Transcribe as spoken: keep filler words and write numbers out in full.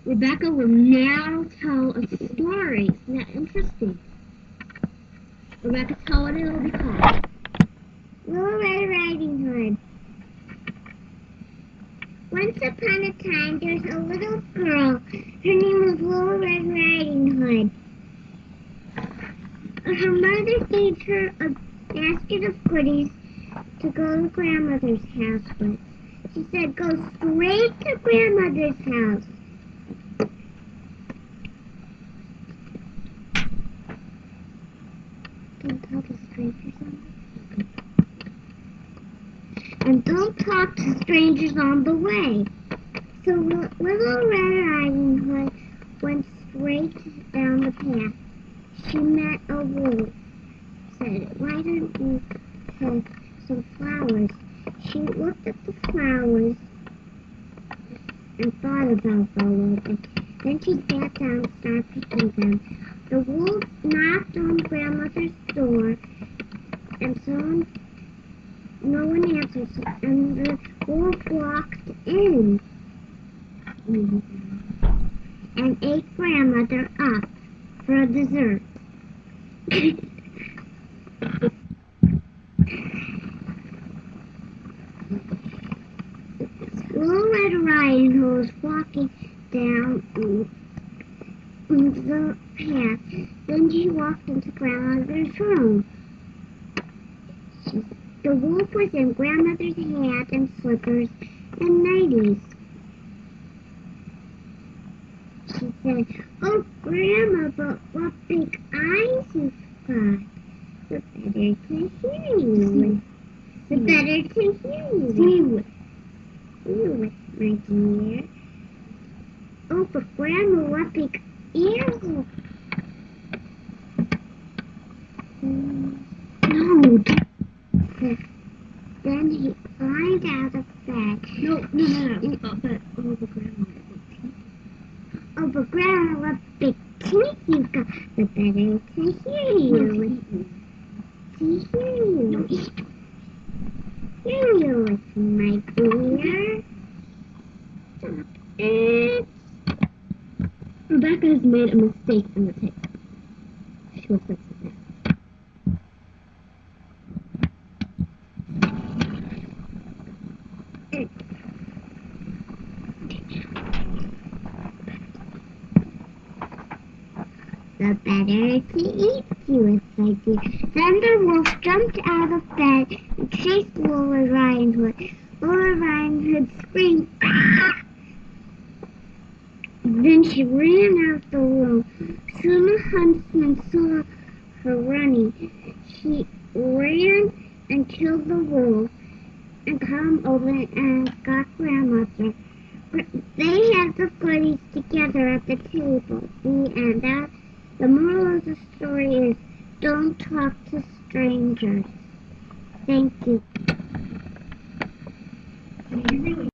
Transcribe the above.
Rebecca will now tell a story. Isn't that interesting? Rebecca, tell what it will be called. Little Red Riding Hood. Once upon a time, there's a little girl. Her name was Little Red Riding Hood. Her mother gave her a basket of goodies to go to grandmother's house with. She said, go straight to grandmother's house. Don't talk to strangers on the way. And don't talk to strangers on the way. So Little Red Riding Hood went straight down the path. She met a wolf. Said, why don't you have some flowers? She looked at the flowers and thought about them a little bit. Then she sat down and started picking them. The wolf knocked on grandmother's door, and someone, no one answered, and the wolf walked in and ate grandmother up for a dessert. Little Red Riding Hood was walking down the path. Then she walked into grandmother's room. She, the wolf was in grandmother's hat and slippers and nighties. She said, oh, Grandma, but what big eyes you've got. The better to hear you. The better to hear you. See you. See you, my dear. Oh, but Grandma, what big ears you No. Then he climbed out of bed. No, no, no, no. Oh, but, oh, but Grandma. Oh, but Grandma, what big teeth you've got. The better to hear you. To hear you. No, eat. Hear you, my dear. Stop it. Rebecca has made a mistake in the tape. She will fix it now. The better to eat you, my dear. Then the wolf jumped out of bed and chased Little Red Riding Hood. Little Red Riding Hood screamed, ah! Then she ran out the room. Soon the huntsman saw her running. She ran and killed the wolf and come over and got grandmother. They had the goodies together at the table. The end. That, the moral of the story is, don't talk to strangers. Thank you.